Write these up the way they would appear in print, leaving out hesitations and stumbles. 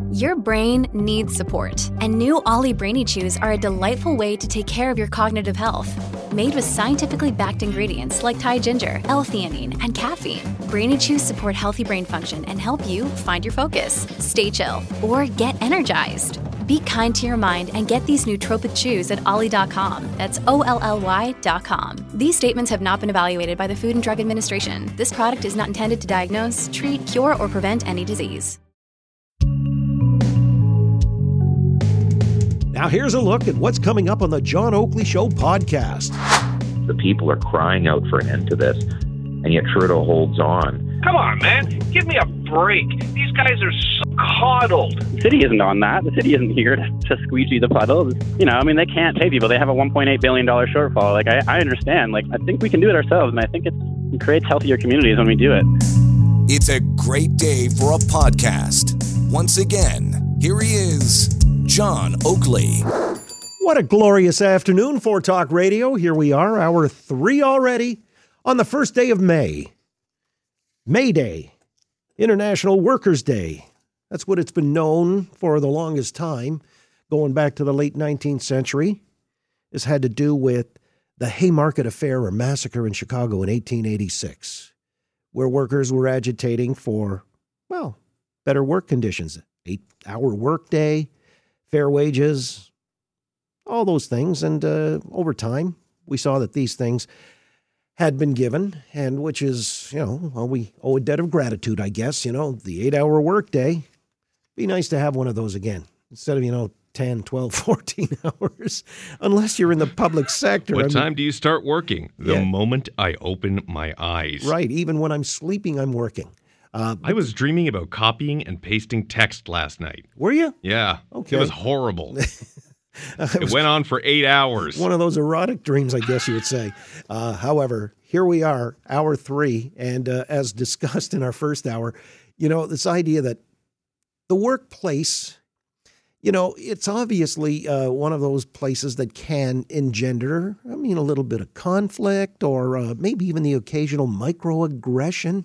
Your brain needs support, and new Ollie Brainy Chews are a delightful way to take care of your cognitive health. Made with scientifically backed ingredients like Thai ginger, L-theanine, and caffeine, Brainy Chews support healthy brain function and help you find your focus, stay chill, or get energized. Be kind to your mind and get these nootropic chews at ollie.com. That's OLLY.com. These statements have not been evaluated by the Food and Drug Administration. This product is not intended to diagnose, treat, cure, or prevent any disease. Now here's a look at what's coming up on the John Oakley Show podcast. The people are crying out for an end to this, and yet Trudeau holds on. Come on, man. Give me a break. These guys are so coddled. The city isn't on that. The city isn't here to squeegee the puddles. You know, I mean, they can't pay people. They have a $1.8 billion shortfall. Like, I understand. Like, I think we can do it ourselves, and I think it creates healthier communities when we do it. It's a great day for a podcast. Once again, here he is, John Oakley. What a glorious afternoon for Talk Radio. Here we are, hour 3 already, on the first day of May. May Day, International Workers' Day. That's what it's been known for the longest time, going back to the late 19th century. This had to do with the Haymarket Affair or massacre in Chicago in 1886, where workers were agitating for, well, better work conditions, 8-hour workday, fair wages, all those things. And over time, we saw that these things had been given, and which is, well, we owe a debt of gratitude, I guess. The 8-hour workday. Be nice to have one of those again instead of, 10, 12, 14 hours, unless you're in the public sector. What time do you start working? The moment I open my eyes. Right. Even when I'm sleeping, I'm working. I was dreaming about copying and pasting text last night. Were you? Yeah. Okay. It was horrible. It went on for 8 hours. One of those erotic dreams, I guess you would say. However, here we are, hour 3, and as discussed in our first hour, this idea that the workplace, it's obviously one of those places that can engender, a little bit of conflict or maybe even the occasional microaggression,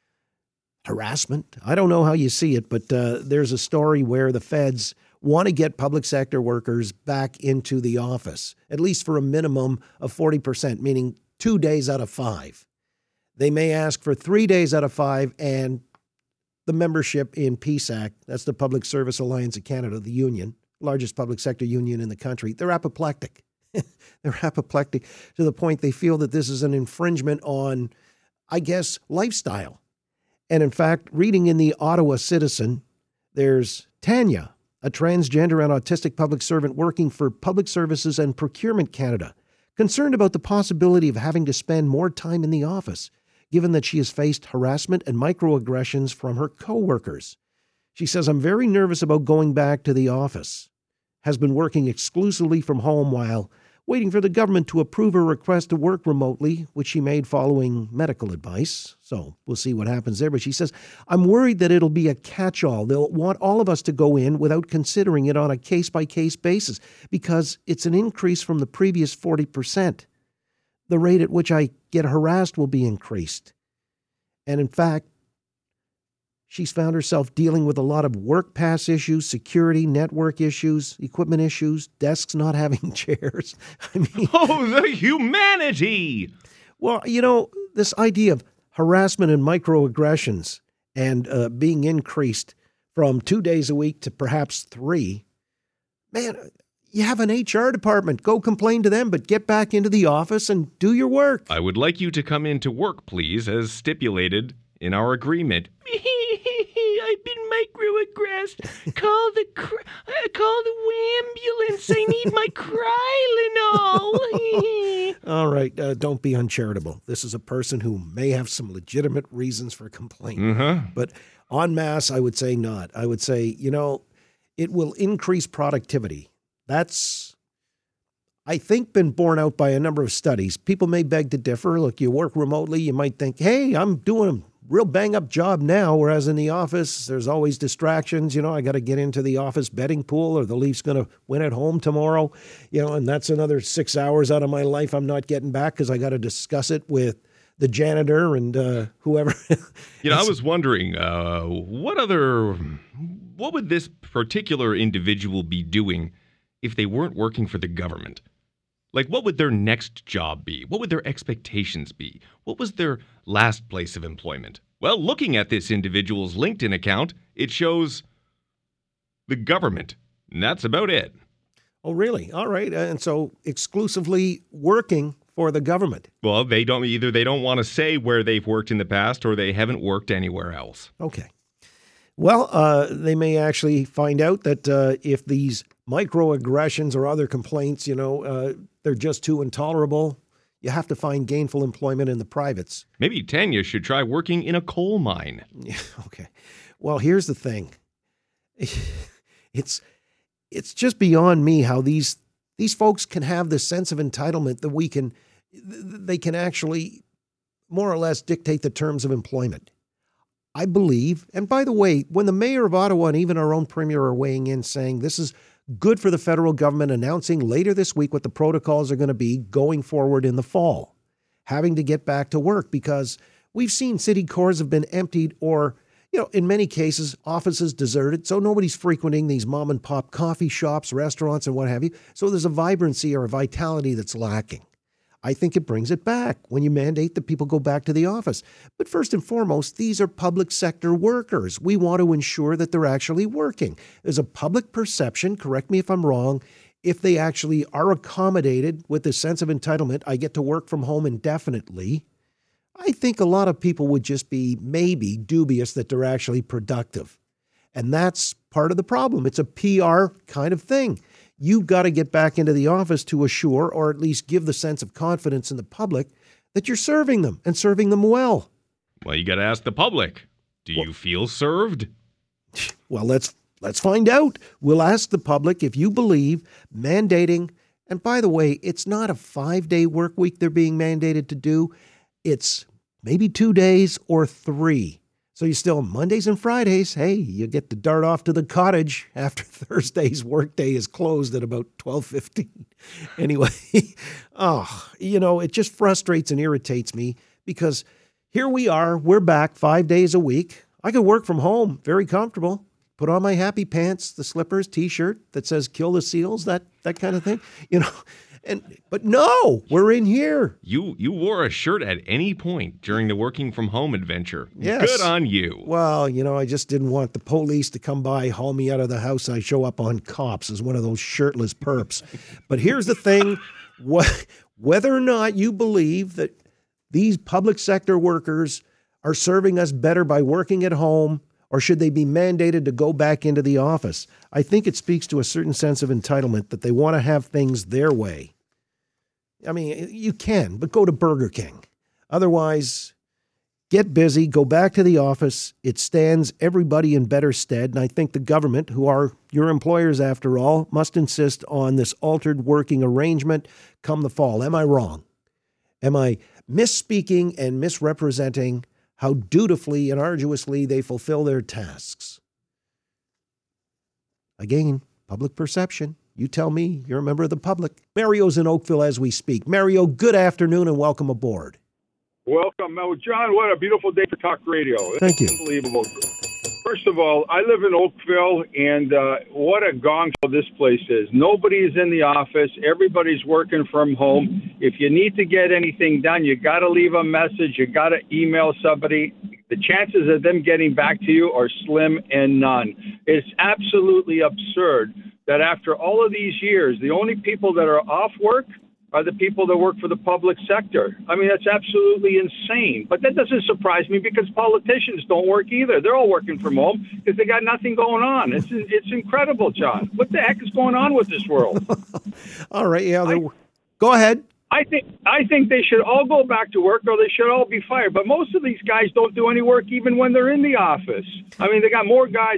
harassment. I don't know how you see it, but there's a story where the feds want to get public sector workers back into the office, at least for a minimum of 40%, meaning 2 days out of 5. They may ask for 3 days out of 5, and the membership in PSAC, that's the Public Service Alliance of Canada, the union, largest public sector union in the country, they're apoplectic. They're apoplectic to the point they feel that this is an infringement on, I guess, lifestyle. And in fact, reading in the Ottawa Citizen, there's Tanya, a transgender and autistic public servant working for Public Services and Procurement Canada, concerned about the possibility of having to spend more time in the office, given that she has faced harassment and microaggressions from her co-workers. She says, "I'm very nervous about going back to the office." Has been working exclusively from home while waiting for the government to approve her request to work remotely, which she made following medical advice. So we'll see what happens there. But she says, "I'm worried that it'll be a catch-all. They'll want all of us to go in without considering it on a case-by-case basis because it's an increase from the previous 40%. The rate at which I get harassed will be increased." And in fact, she's found herself dealing with a lot of work pass issues, security, network issues, equipment issues, desks not having chairs. Oh, the humanity! Well, this idea of harassment and microaggressions and being increased from 2 days a week to perhaps 3, man, you have an HR department. Go complain to them, but get back into the office and do your work. I would like you to come into work, please, as stipulated in our agreement. I've been microaggressed. Call the ambulance. I need my Krylenol. All right, don't be uncharitable. This is a person who may have some legitimate reasons for complaint. But en masse, I would say not. I would say, it will increase productivity. That's, I think, been borne out by a number of studies. People may beg to differ. Look, you work remotely, you might think, hey, I'm doing a real bang-up job now, whereas in the office, there's always distractions. I got to get into the office betting pool or the Leafs going to win at home tomorrow, and that's another 6 hours out of my life I'm not getting back because I got to discuss it with the janitor and whoever. I was wondering, what other what would this particular individual be doing if they weren't working for the government? Like, what would their next job be? What would their expectations be? What was their last place of employment? Well, looking at this individual's LinkedIn account, it shows the government, and that's about it. Oh, really? All right. And so exclusively working for the government. Well, they don't want to say where they've worked in the past, or they haven't worked anywhere else. Okay. Well, they may actually find out that if these microaggressions or other complaints, they're just too intolerable, you have to find gainful employment in the privates. Maybe Tanya should try working in a coal mine. Okay. Well, here's the thing. It's just beyond me how these folks can have this sense of entitlement that they can actually more or less dictate the terms of employment. I believe, and by the way, when the mayor of Ottawa and even our own premier are weighing in saying this is good for the federal government, announcing later this week what the protocols are going to be going forward in the fall, having to get back to work because we've seen city cores have been emptied or, in many cases, offices deserted. So nobody's frequenting these mom and pop coffee shops, restaurants, and what have you. So there's a vibrancy or a vitality that's lacking. I think it brings it back when you mandate that people go back to the office. But first and foremost, these are public sector workers. We want to ensure that they're actually working. There's a public perception, correct me if I'm wrong, if they actually are accommodated with this sense of entitlement, I get to work from home indefinitely. I think a lot of people would just be maybe dubious that they're actually productive. And that's part of the problem. It's a PR kind of thing. You've got to get back into the office to assure, or at least give the sense of confidence in the public that you're serving them and serving them well. Well, you got to ask the public. Do you feel served? Well, let's find out. We'll ask the public if you believe mandating, and by the way, it's not a 5-day work week they're being mandated to do. It's maybe 2 days or 3. So you still, Mondays and Fridays, hey, you get to dart off to the cottage after Thursday's workday is closed at about 12:15. Anyway, it just frustrates and irritates me because here we are, we're back 5 days a week. I could work from home, very comfortable, put on my happy pants, the slippers, T-shirt that says kill the seals, that kind of thing, But no, we're in here. You wore a shirt at any point during the working from home adventure. Yes. Good on you. Well, I just didn't want the police to come by, haul me out of the house. I show up on cops as one of those shirtless perps. But here's the thing. Whether or not you believe that these public sector workers are serving us better by working at home, or should they be mandated to go back into the office? I think it speaks to a certain sense of entitlement that they want to have things their way. I mean, you can, but go to Burger King. Otherwise, get busy, go back to the office. It stands everybody in better stead. And I think the government, who are your employers after all, must insist on this altered working arrangement come the fall. Am I wrong? Am I misspeaking and misrepresenting how dutifully and arduously they fulfill their tasks? Again, public perception. You tell me, you're a member of the public. Mario's in Oakville as we speak. Mario, good afternoon and welcome aboard. Welcome. Oh, John, what a beautiful day for talk radio. Thank you. Unbelievable. First of all, I live in Oakville, and what a gong show this place is. Nobody is in the office. Everybody's working from home. If you need to get anything done, you got to leave a message. You got to email somebody. The chances of them getting back to you are slim and none. It's absolutely absurd that after all of these years, the only people that are off work are the people that work for the public sector. I mean, that's absolutely insane. But that doesn't surprise me because politicians don't work either. They're all working from home because they got nothing going on. It's incredible, John. What the heck is going on with this world? All right, yeah. Go ahead. I think they should all go back to work, or they should all be fired. But most of these guys don't do any work even when they're in the office. I mean, they got more guys.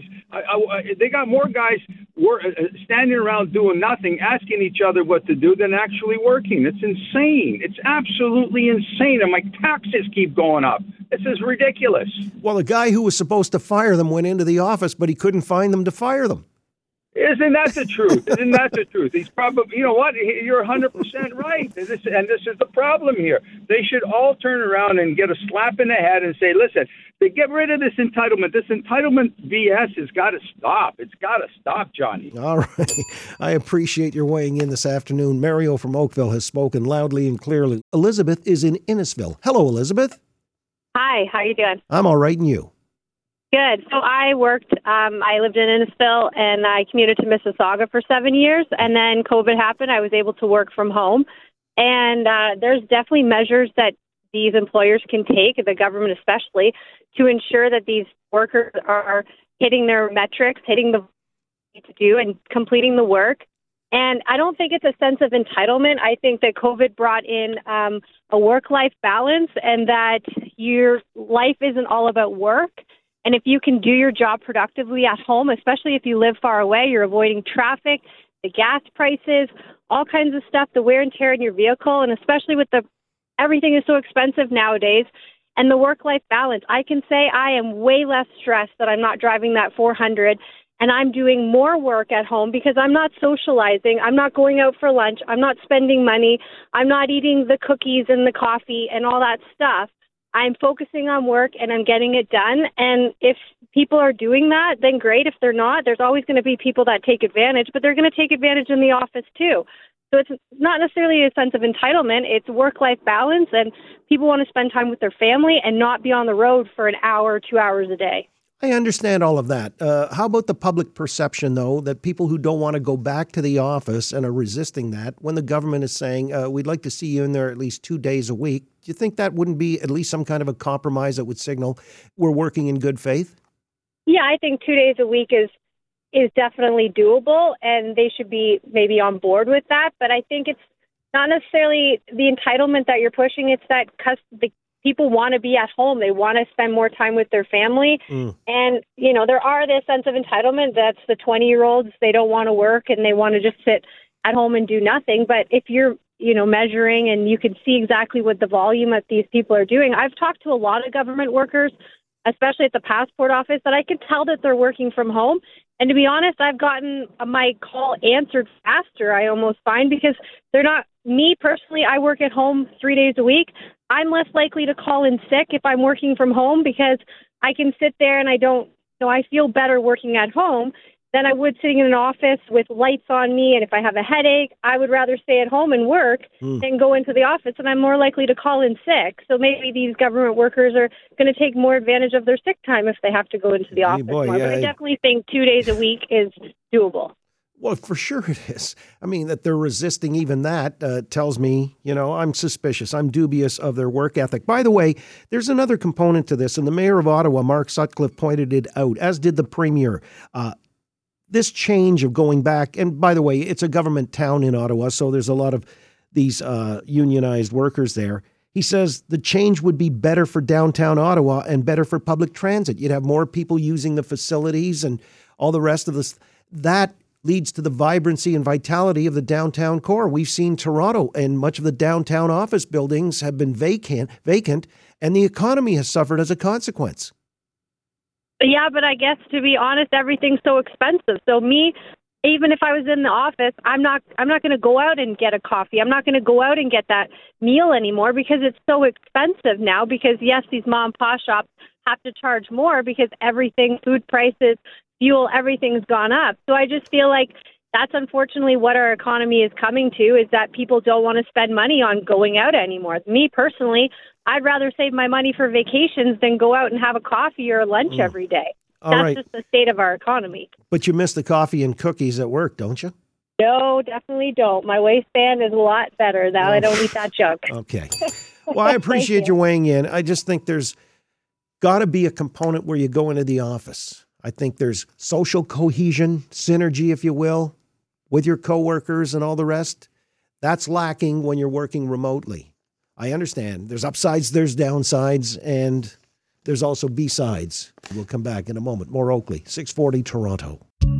Standing around doing nothing, asking each other what to do, than actually working. It's insane. It's absolutely insane. And my taxes keep going up. This is ridiculous. Well, the guy who was supposed to fire them went into the office, but he couldn't find them to fire them. Isn't that the truth? Isn't that the truth? He's probably, you know what? You're 100% right. And this is the problem here. They should all turn around and get a slap in the head and say, listen, to get rid of this entitlement BS has got to stop. It's got to stop, Johnny. All right. I appreciate your weighing in this afternoon. Mario from Oakville has spoken loudly and clearly. Elizabeth is in Innisfil. Hello, Elizabeth. Hi, how you doing? I'm all right, and you? Good. So I lived in Innisfil, and I commuted to Mississauga for 7 years, and then COVID happened. I was able to work from home, and there's definitely measures that these employers can take, the government especially, to ensure that these workers are hitting their metrics, hitting the need to do, and completing the work. And I don't think it's a sense of entitlement. I think that COVID brought in a work-life balance, and that your life isn't all about work. And if you can do your job productively at home, especially if you live far away, you're avoiding traffic, the gas prices, all kinds of stuff, the wear and tear in your vehicle, and especially with everything is so expensive nowadays, and the work-life balance. I can say I am way less stressed that I'm not driving that 400, and I'm doing more work at home because I'm not socializing. I'm not going out for lunch. I'm not spending money. I'm not eating the cookies and the coffee and all that stuff. I'm focusing on work and I'm getting it done. And if people are doing that, then great. If they're not, there's always going to be people that take advantage, but they're going to take advantage in the office too. So it's not necessarily a sense of entitlement. It's work-life balance, and people want to spend time with their family and not be on the road for an hour, 2 hours a day. I understand all of that. How about the public perception, though, that people who don't want to go back to the office and are resisting that, when the government is saying, we'd like to see you in there at least 2 days a week, do you think that wouldn't be at least some kind of a compromise that would signal we're working in good faith? Yeah, I think 2 days a week is definitely doable, and they should be maybe on board with that. But I think it's not necessarily the entitlement that you're pushing. It's that the people want to be at home. They want to spend more time with their family. And, you know, there are this sense of entitlement. That's the 20-year-olds. They don't want to work and they want to just sit at home and do nothing. But if you're, you know, measuring and you can see exactly what the volume that these people are doing. I've talked to a lot of government workers, especially at the passport office, that I can tell that they're working from home. And to be honest, I've gotten my call answered faster, I almost find, because they're not, me personally, I work at home 3 days a week. I'm less likely to call in sick if I'm working from home because I can sit there and I feel better working at home than I would sitting in an office with lights on me. And if I have a headache, I would rather stay at home and work than go into the office, and I'm more likely to call in sick. So maybe these government workers are going to take more advantage of their sick time if they have to go into the office more. But I definitely think 2 days a week is doable. Well, for sure it is. I mean, that they're resisting even that tells me, you know, I'm suspicious. I'm dubious of their work ethic. By the way, there's another component to this, and the mayor of Ottawa, Mark Sutcliffe, pointed it out, as did the premier. This change of going back, and by the way, it's a government town in Ottawa, so there's a lot of these unionized workers there. He says the change would be better for downtown Ottawa and better for public transit. You'd have more people using the facilities and all the rest of this. That leads to the vibrancy and vitality of the downtown core. We've seen Toronto, and much of the downtown office buildings have been vacant, and the economy has suffered as a consequence. Yeah, but I guess, to be honest, everything's so expensive. So me, even if I was in the office, I'm not going to go out and get a coffee. I'm not going to go out and get that meal anymore because it's so expensive now. Because yes, these mom and pop shops have to charge more because everything, food prices, fuel, everything's gone up. So I just feel like that's unfortunately what our economy is coming to, is that people don't want to spend money on going out anymore. Me personally, I'd rather save my money for vacations than go out and have a coffee or a lunch every day. That's just the state of our economy. But you miss the coffee and cookies at work, don't you? No, definitely don't. My waistband is a lot better now. I don't eat that junk. Okay. Well, I appreciate you weighing in. I just think there's got to be a component where you go into the office. I think there's social cohesion, synergy, if you will, with your coworkers and all the rest. That's lacking when you're working remotely. I understand. There's upsides, there's downsides, and there's also B-sides. We'll come back in a moment. More Oakley, 640 Toronto.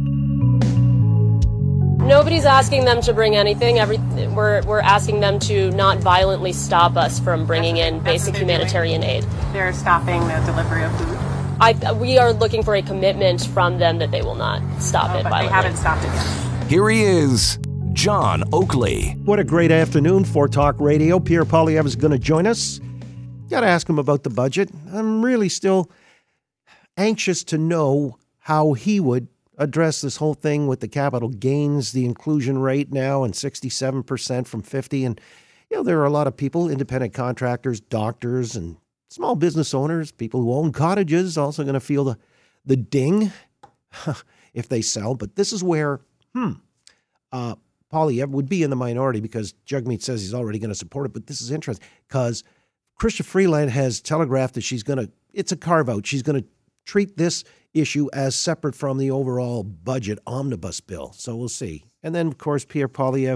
Nobody's asking them to bring anything. We're asking them to not violently stop us from bringing in basic humanitarian aid. They're stopping the delivery of food. we are looking for a commitment from them that they will not stop it. But they haven't stopped it yet. Here he is, John Oakley. What a great afternoon for Talk Radio. Pierre Poilievre is going to join us. Got to ask him about the budget. I'm really still anxious to know how he would address this whole thing with the capital gains, the inclusion rate now, and 67% from 50%. And, there are a lot of people, independent contractors, doctors, and small business owners, people who own cottages, also going to feel the ding if they sell. But this is where Poilievre would be in the minority, because Jagmeet says he's already going to support it. But this is interesting because Chrystia Freeland has telegraphed that it's a carve-out. She's going to treat this issue as separate from the overall budget omnibus bill. So we'll see. And then, of course, Pierre Poilievre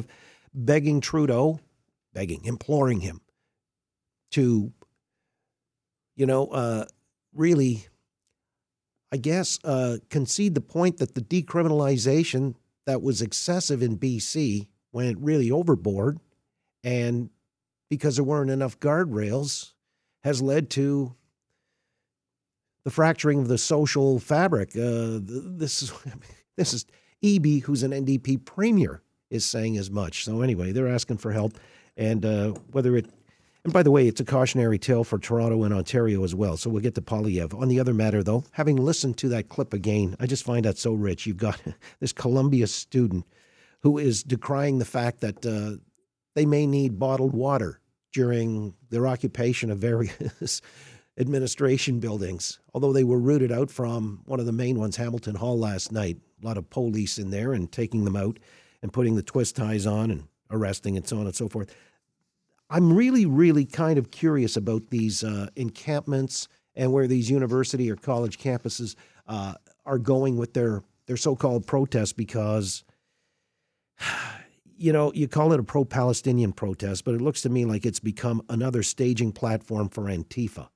imploring him to, really, I guess, concede the point that the decriminalization that was excessive in BC went really overboard, and because there weren't enough guardrails, has led to the fracturing of the social fabric. This is Eby, who's an NDP premier, is saying as much. So anyway, they're asking for help, and and by the way, it's a cautionary tale for Toronto and Ontario as well. So we'll get to Poilievre. On the other matter, though, having listened to that clip again, I just find that so rich. You've got this Columbia student who is decrying the fact that they may need bottled water during their occupation of various administration buildings, although they were rooted out from one of the main ones, Hamilton Hall, last night. A lot of police in there and taking them out and putting the twist ties on and arresting and so on and so forth. I'm really, really kind of curious about these encampments and where these university or college campuses are going with their so-called protests, because, you call it a pro-Palestinian protest, but it looks to me like it's become another staging platform for Antifa,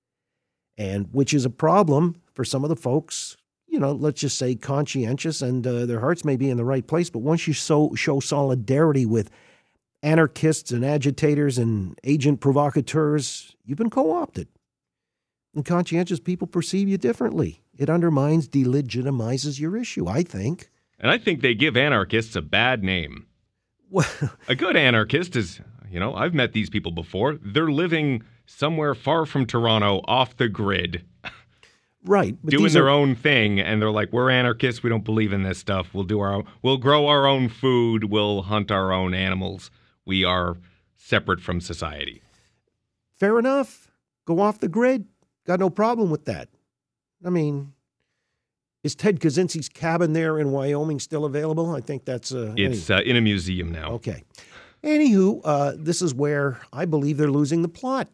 and which is a problem for some of the folks, let's just say conscientious, and their hearts may be in the right place. But once you show solidarity with anarchists and agitators and agent provocateurs, you've been co-opted. And conscientious people perceive you differently. It undermines, delegitimizes your issue, I think. And I think they give anarchists a bad name. A good anarchist is, I've met these people before. They're living somewhere far from Toronto, off the grid. Right. But doing their own thing, and they're like, we're anarchists, we don't believe in this stuff. We'll grow our own food, we'll hunt our own animals. We are separate from society. Fair enough. Go off the grid. Got no problem with that. I mean, is Ted Kaczynski's cabin there in Wyoming still available? I think that's... It's in a museum now. Okay. Anywho, this is where I believe they're losing the plot.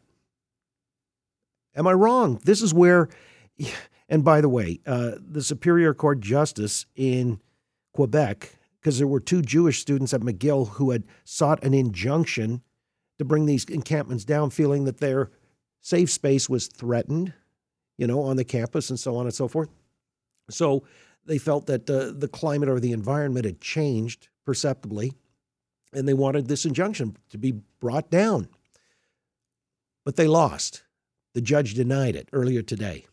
Am I wrong? This is where... And by the way, the Superior Court Justice in Quebec, because there were 2 Jewish students at McGill who had sought an injunction to bring these encampments down, feeling that their safe space was threatened, on the campus and so on and so forth. So they felt that the climate or the environment had changed perceptibly, and they wanted this injunction to be brought down. But they lost. The judge denied it earlier today.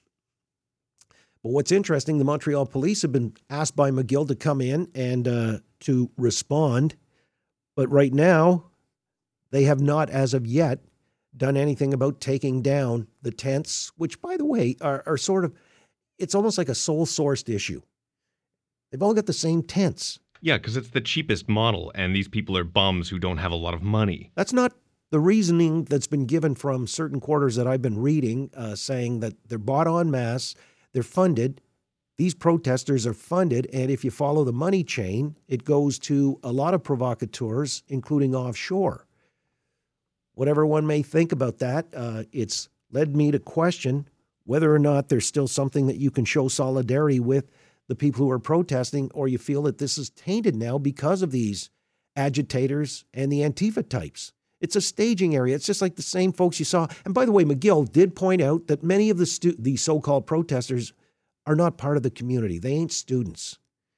But what's interesting, the Montreal police have been asked by McGill to come in and to respond. But right now, they have not, as of yet, done anything about taking down the tents, which, by the way, are sort of, it's almost like a sole-sourced issue. They've all got the same tents. Yeah, because it's the cheapest model, and these people are bums who don't have a lot of money. That's not the reasoning that's been given from certain quarters that I've been reading, saying that they're bought en masse. They're funded. These protesters are funded, and if you follow the money chain, it goes to a lot of provocateurs, including offshore. Whatever one may think about that, it's led me to question whether or not there's still something that you can show solidarity with the people who are protesting, or you feel that this is tainted now because of these agitators and the Antifa types. It's a staging area. It's just like the same folks you saw. And by the way, McGill did point out that many of the so-called protesters are not part of the community. They ain't students.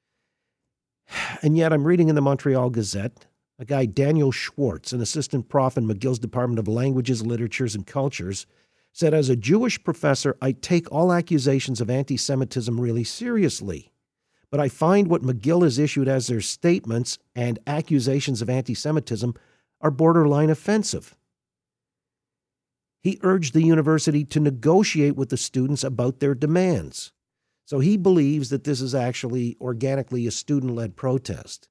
And yet I'm reading in the Montreal Gazette, a guy, Daniel Schwartz, an assistant prof in McGill's Department of Languages, Literatures, and Cultures, said, as a Jewish professor, I take all accusations of anti-Semitism really seriously. But I find what McGill has issued as their statements and accusations of anti-Semitism are borderline offensive. He urged the university to negotiate with the students about their demands. So he believes that this is actually organically a student-led protest.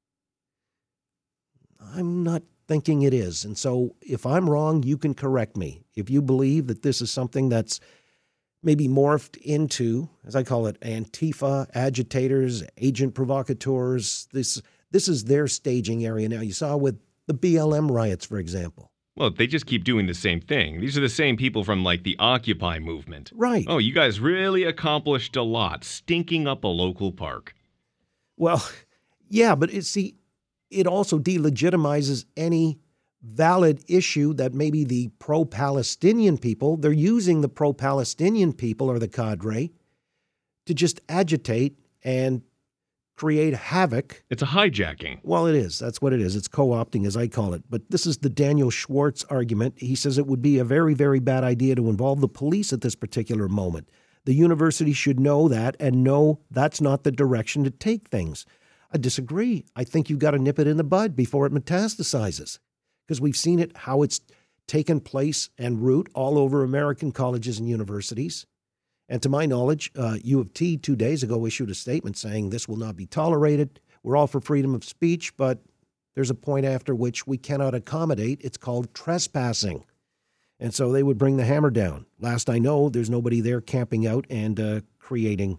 I'm not thinking it is. And so if I'm wrong, you can correct me. If you believe that this is something that's maybe morphed into, as I call it, Antifa, agitators, agent provocateurs, this is their staging area now. You saw with the BLM riots, for example. Well, they just keep doing the same thing. These are the same people from, like, the Occupy movement. Right. Oh, you guys really accomplished a lot, stinking up a local park. Well, yeah, but it also delegitimizes any valid issue that maybe the pro-Palestinian people, they're using the pro-Palestinian people or the cadre to just agitate and create havoc. It's a hijacking. Well, it is. That's what it is. It's co-opting, as I call it. But this is the Daniel Schwartz argument. He says it would be a very, very bad idea to involve the police at this particular moment. The university should know that and know that's not the direction to take things. I disagree. I think you've got to nip it in the bud before it metastasizes, because we've seen it, how it's taken place and root all over American colleges and universities. And to my knowledge, U of T 2 days ago issued a statement saying this will not be tolerated. We're all for freedom of speech, but there's a point after which we cannot accommodate. It's called trespassing. And so they would bring the hammer down. Last I know, there's nobody there camping out and creating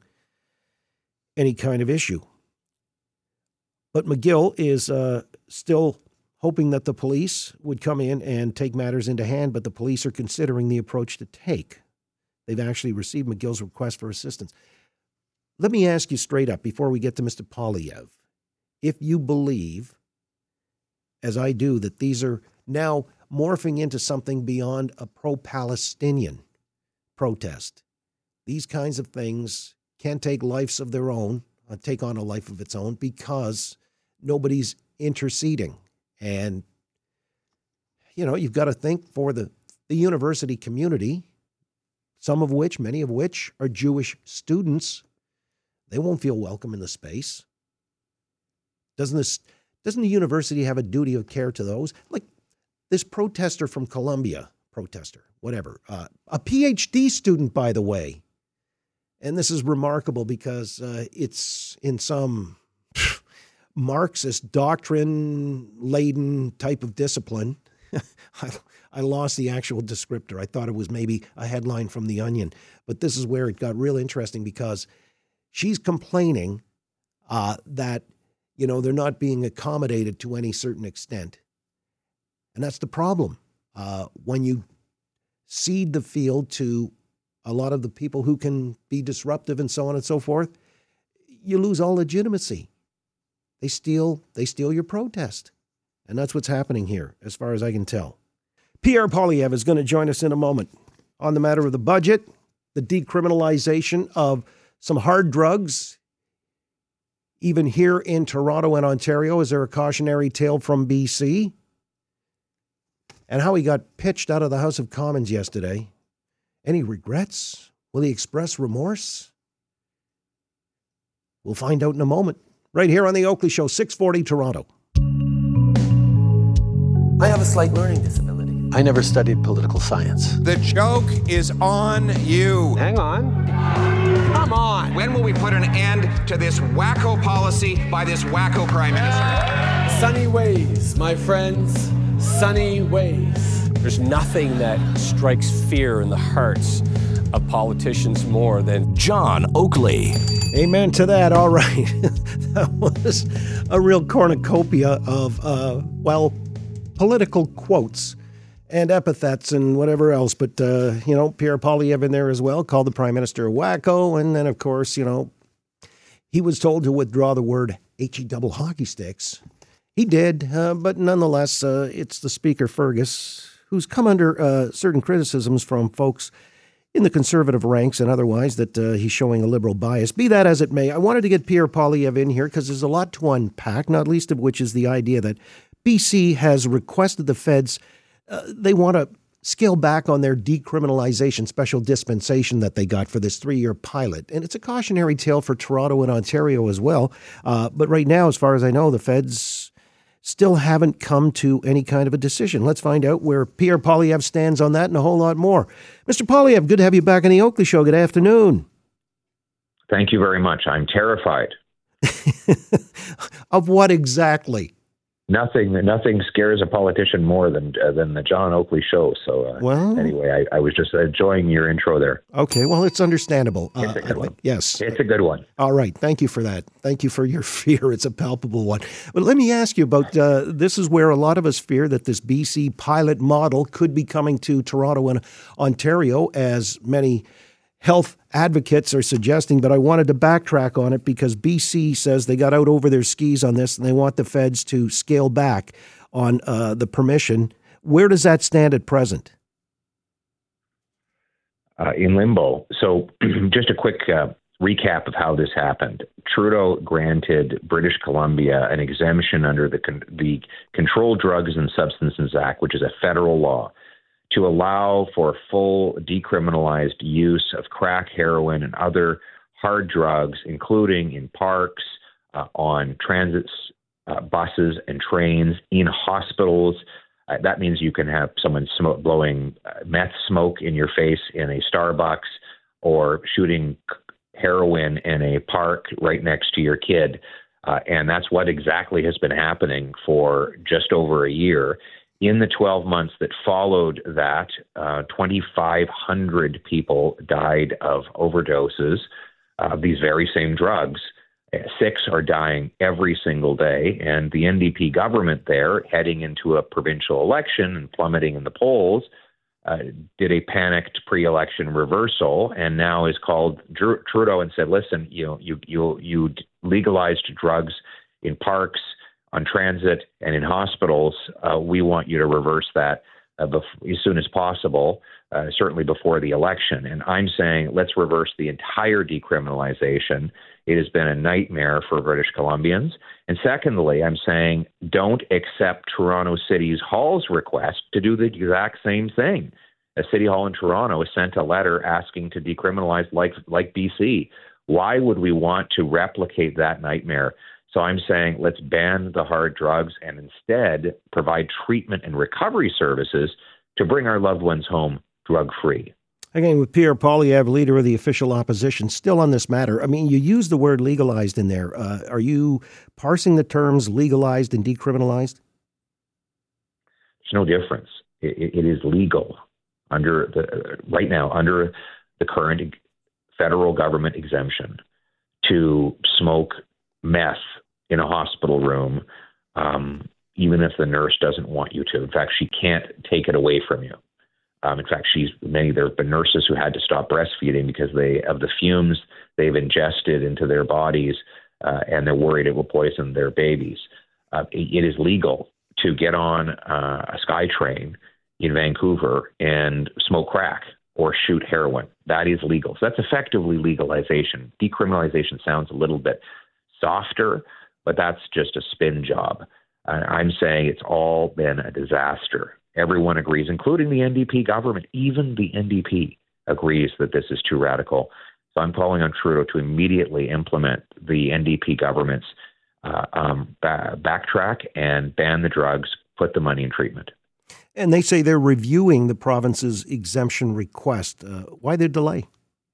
any kind of issue. But McGill is still hoping that the police would come in and take matters into hand, but the police are considering the approach to take. They've actually received McGill's request for assistance. Let me ask you straight up before we get to Mr. Poilievre, if you believe, as I do, that these are now morphing into something beyond a pro-Palestinian protest. These kinds of things can take lives of their own, take on a life of its own, because nobody's interceding. And, you know, you've got to think for the university community, many of which are Jewish students. They won't feel welcome in the space. Doesn't the university have a duty of care to those? Like this protester from Columbia, a PhD student, by the way. And this is remarkable because it's in some Marxist doctrine-laden type of discipline. I lost the actual descriptor. I thought it was maybe a headline from The Onion. But this is where it got real interesting because she's complaining that, you know, they're not being accommodated to any certain extent. And that's the problem. When you cede the field to a lot of the people who can be disruptive and so on and so forth, you lose all legitimacy. They steal your protest. And that's what's happening here, as far as I can tell. Pierre Poilievre is going to join us in a moment on the matter of the budget, the decriminalization of some hard drugs, even here in Toronto and Ontario. Is there a cautionary tale from BC? And how he got pitched out of the House of Commons yesterday. Any regrets? Will he express remorse? We'll find out in a moment. Right here on The Oakley Show, 640 Toronto. I have a slight learning disability. I never studied political science. The joke is on you. Hang on. Come on. When will we put an end to this wacko policy by this wacko prime minister? Sunny ways, my friends. Sunny ways. There's nothing that strikes fear in the hearts of politicians more than John Oakley. Amen to that. All right. That was a real cornucopia of, political quotes and epithets and whatever else. But, Pierre Poilievre in there as well, called the Prime Minister a wacko. And then, of course, he was told to withdraw the word H-E-double hockey sticks. He did, but nonetheless, it's the Speaker, Fergus, who's come under certain criticisms from folks in the Conservative ranks and otherwise that he's showing a Liberal bias. Be that as it may, I wanted to get Pierre Poilievre in here because there's a lot to unpack, not least of which is the idea that BC has requested the feds, they want to scale back on their decriminalization special dispensation that they got for this 3-year pilot. And it's a cautionary tale for Toronto and Ontario as well. But right now, as far as I know, the feds still haven't come to any kind of a decision. Let's find out where Pierre Poilievre stands on that and a whole lot more. Mr. Poilievre, good to have you back on the Oakley Show. Good afternoon. Thank you very much. I'm terrified. Of what exactly? Nothing scares a politician more than the John Oakley Show. So anyway, I was just enjoying your intro there. Okay, well, it's understandable. It's a good one. Yes. It's a good one. All right. Thank you for that. Thank you for your fear. It's a palpable one. But let me ask you about, this is where a lot of us fear that this BC pilot model could be coming to Toronto and Ontario, as many health advocates are suggesting, but I wanted to backtrack on it because BC says they got out over their skis on this and they want the feds to scale back on the permission. Where does that stand at present? In limbo. So just a quick recap of how this happened. Trudeau granted British Columbia an exemption under the Controlled Drugs and Substances Act, which is a federal law, to allow for full decriminalized use of crack, heroin, and other hard drugs, including in parks, on transit buses and trains, in hospitals. That means you can have someone blowing meth smoke in your face in a Starbucks, or shooting heroin in a park right next to your kid. And that's what exactly has been happening for just over a year. In the 12 months that followed that, 2,500 people died of overdoses of these very same drugs. 6 are dying every single day. And the NDP government there, heading into a provincial election and plummeting in the polls, did a panicked pre-election reversal, and now is called Trudeau and said, listen, you legalized drugs in parks, on transit, and in hospitals. We want you to reverse that as soon as possible, certainly before the election. And I'm saying let's reverse the entire decriminalization. It has been a nightmare for British Columbians. And secondly, I'm saying don't accept Toronto City Hall's request to do the exact same thing. A City Hall in Toronto has sent a letter asking to decriminalize like BC. Why would we want to replicate that nightmare? So I'm saying let's ban the hard drugs and instead provide treatment and recovery services to bring our loved ones home drug-free. Again, with Pierre Poilievre, leader of the official opposition, still on this matter. I mean, you use the word legalized in there. Are you parsing the terms legalized and decriminalized? There's no difference. It is legal right now under the current federal government exemption to smoke meth in a hospital room, even if the nurse doesn't want you to. In fact, she can't take it away from you. In fact, there have been nurses who had to stop breastfeeding because of the fumes they've ingested into their bodies, and they're worried it will poison their babies. It is legal to get on a SkyTrain in Vancouver and smoke crack or shoot heroin. That is legal. So that's effectively legalization. Decriminalization sounds a little bit softer, but that's just a spin job. I'm saying it's all been a disaster. Everyone agrees, including the NDP government. Even the NDP agrees that this is too radical. So I'm calling on Trudeau to immediately implement the NDP government's backtrack and ban the drugs, put the money in treatment. And they say they're reviewing the province's exemption request. Why the delay?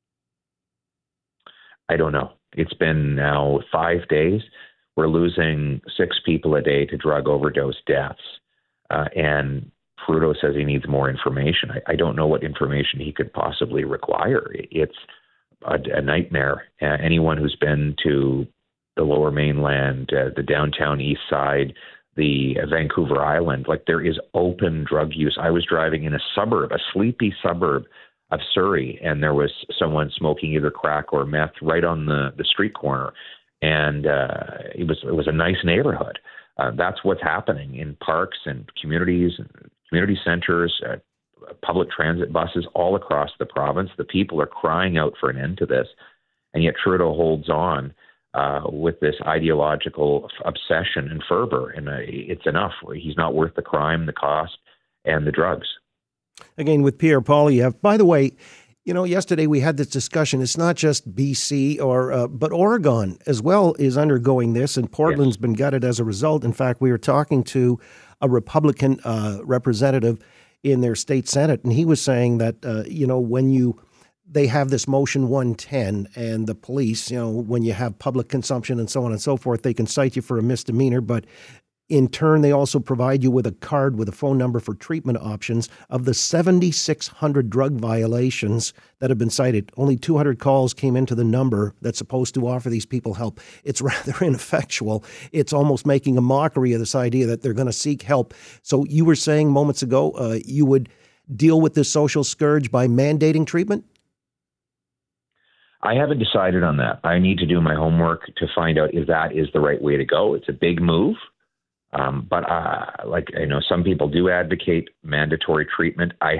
I don't know. It's been now 5 days. We're losing 6 people a day to drug overdose deaths. And Trudeau says he needs more information. I don't know what information he could possibly require. It's a nightmare. Anyone who's been to the Lower Mainland, the downtown east side, the Vancouver Island, there is open drug use. I was driving in a sleepy suburb of Surrey, and there was someone smoking either crack or meth right on the street corner. And it was a nice neighborhood. That's what's happening in parks and communities, community centers, public transit buses all across the province. The people are crying out for an end to this, and yet Trudeau holds on with this ideological obsession and fervor, and it's enough. He's not worth the crime, the cost, and the drugs. Again, with Pierre Poilievre. By the way, yesterday we had this discussion. It's not just BC but Oregon as well is undergoing this, and Portland's been gutted as a result. In fact, we were talking to a Republican representative in their state Senate, and he was saying that, when they have this motion 110 and the police, when you have public consumption and so on and so forth, they can cite you for a misdemeanor, but in turn, they also provide you with a card with a phone number for treatment options. Of the 7,600 drug violations that have been cited, only 200 calls came into the number that's supposed to offer these people help. It's rather ineffectual. It's almost making a mockery of this idea that they're going to seek help. So you were saying moments ago you would deal with this social scourge by mandating treatment? I haven't decided on that. I need to do my homework to find out if that is the right way to go. It's a big move. But some people do advocate mandatory treatment. I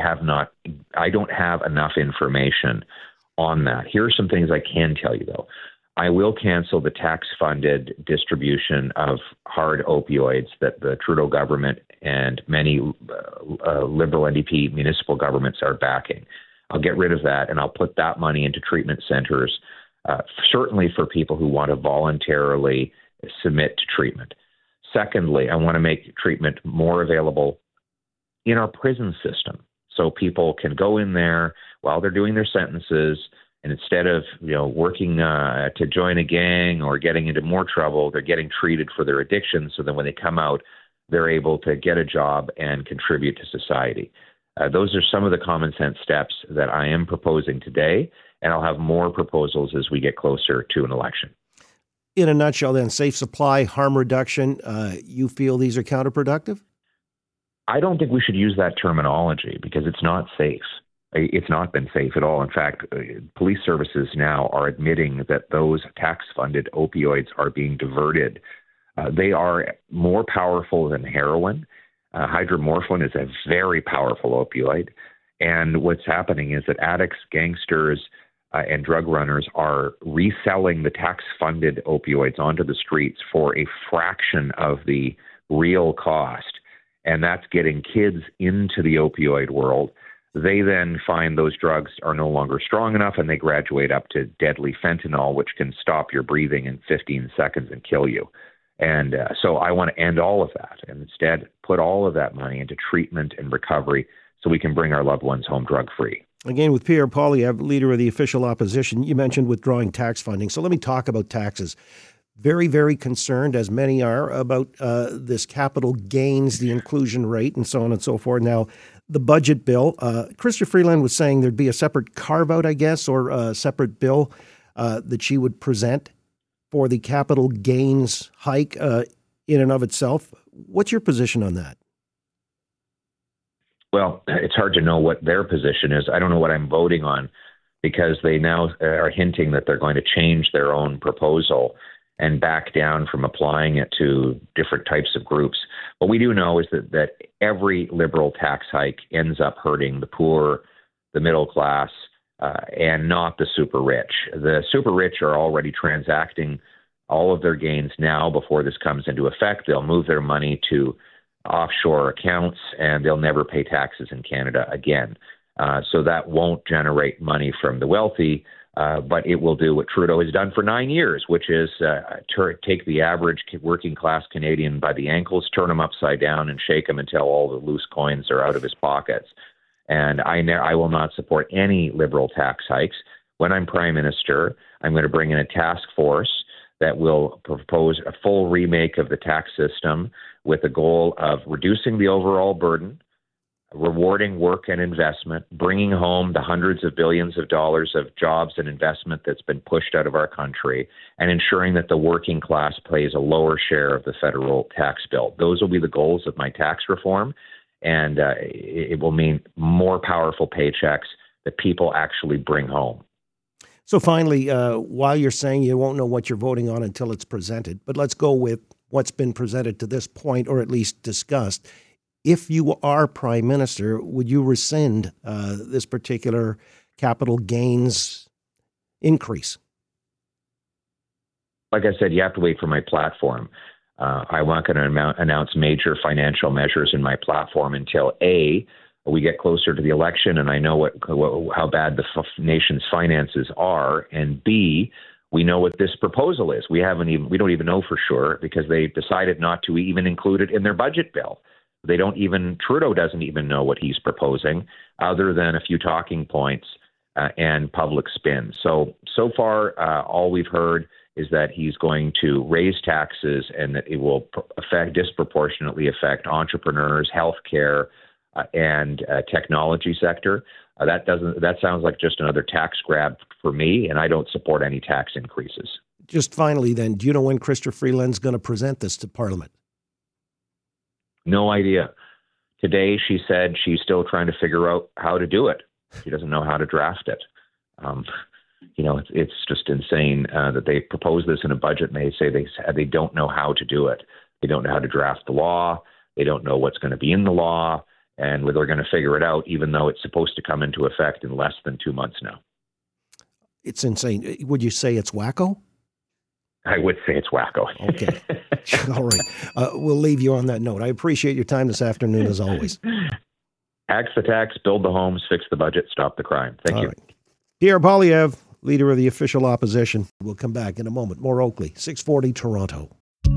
don't have enough information on that. Here are some things I can tell you, though. I will cancel the tax-funded distribution of hard opioids that the Trudeau government and many Liberal NDP municipal governments are backing. I'll get rid of that, and I'll put that money into treatment centers, certainly for people who want to voluntarily submit to treatment. Secondly, I want to make treatment more available in our prison system so people can go in there while they're doing their sentences, and instead of working to join a gang or getting into more trouble, they're getting treated for their addiction so that when they come out, they're able to get a job and contribute to society. Those are some of the common sense steps that I am proposing today, and I'll have more proposals as we get closer to an election. In a nutshell, then, safe supply, harm reduction, you feel these are counterproductive? I don't think we should use that terminology because it's not safe. It's not been safe at all. In fact, police services now are admitting that those tax-funded opioids are being diverted. They are more powerful than heroin. Hydromorphone is a very powerful opioid. And what's happening is that addicts, gangsters, and drug runners are reselling the tax-funded opioids onto the streets for a fraction of the real cost. And that's getting kids into the opioid world. They then find those drugs are no longer strong enough, and they graduate up to deadly fentanyl, which can stop your breathing in 15 seconds and kill you. And so I want to end all of that and instead put all of that money into treatment and recovery so we can bring our loved ones home drug-free. Again, with Pierre Poilievre, leader of the official opposition, you mentioned withdrawing tax funding. So let me talk about taxes. Very, very concerned, as many are, about this capital gains, the inclusion rate, and so on and so forth. Now, the budget bill, Chrystia Freeland was saying there'd be a separate carve-out, I guess, or a separate bill that she would present for the capital gains hike in and of itself. What's your position on that? Well, it's hard to know what their position is. I don't know what I'm voting on because they now are hinting that they're going to change their own proposal and back down from applying it to different types of groups. What we do know is that every Liberal tax hike ends up hurting the poor, the middle class, and not the super rich. The super rich are already transacting all of their gains now before this comes into effect. They'll move their money to offshore accounts, and they'll never pay taxes in Canada again. So that won't generate money from the wealthy, but it will do what Trudeau has done for 9 years, which is take the average working class Canadian by the ankles, turn him upside down, and shake him until all the loose coins are out of his pockets. And I will not support any Liberal tax hikes. When I'm Prime Minister, I'm going to bring in a task force that will propose a full remake of the tax system with the goal of reducing the overall burden, rewarding work and investment, bringing home the hundreds of billions of dollars of jobs and investment that's been pushed out of our country, and ensuring that the working class pays a lower share of the federal tax bill. Those will be the goals of my tax reform, and it will mean more powerful paychecks that people actually bring home. So finally, while you're saying you won't know what you're voting on until it's presented, but let's go with what's been presented to this point, or at least discussed. If you are Prime Minister, would you rescind this particular capital gains increase? Like I said, you have to wait for my platform. I'm not going to announce major financial measures in my platform until A, we get closer to the election and I know how bad the nation's finances are, and B, we know what this proposal is. We don't even know for sure because they decided not to even include it in their budget bill. Trudeau doesn't even know what he's proposing other than a few talking points and public spin. So far, all we've heard is that he's going to raise taxes and that it will disproportionately affect entrepreneurs, healthcare, and technology sector. That sounds like just another tax grab for me, and I don't support any tax increases. Just finally then, do you know when Chrystia Freeland's going to present this to Parliament? No idea. Today she said she's still trying to figure out how to do it. She doesn't know how to draft it. It's just insane that they propose this in a budget and they say they don't know how to do it. They don't know how to draft the law. They don't know what's going to be in the law. And they're going to figure it out, even though it's supposed to come into effect in less than 2 months now. It's insane. Would you say it's wacko? I would say it's wacko. Okay. All right. We'll leave you on that note. I appreciate your time this afternoon, as always. Axe the tax, build the homes, fix the budget, stop the crime. Thank you. Right. Pierre Poilievre, leader of the official opposition. We'll come back in a moment. More Oakley, 640 Toronto.